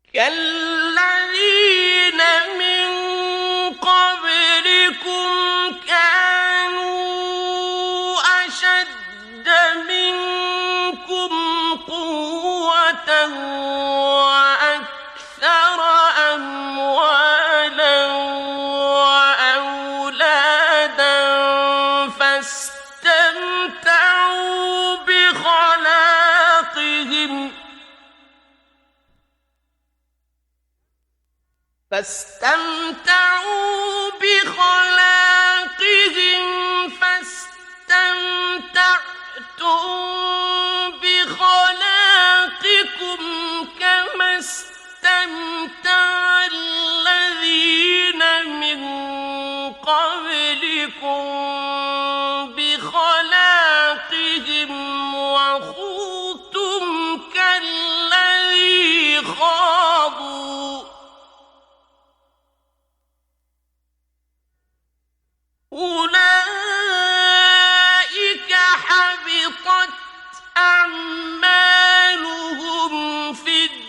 كالذين من قبلكم كانوا أشد منكم قوة وأكثر أموالا وأولادا فاستمتعوا بخلاقهم فاستمتعتم بخلاقكم كما استمتع الذين من قبلكم بخلاقهم وخضتم كالذي خاضوا أولئك حبطت أعمالهم في الدنيا